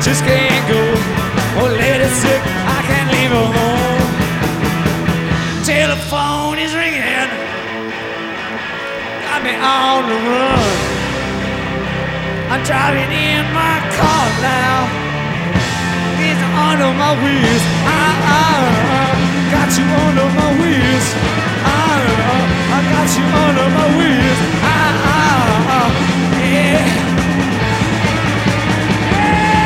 just can't go. Oh, lady's sick, I can't leave her home. Telephone is ringing, got me on the run. I'm driving in my car now, it's under my wheels. Got you under my wheels.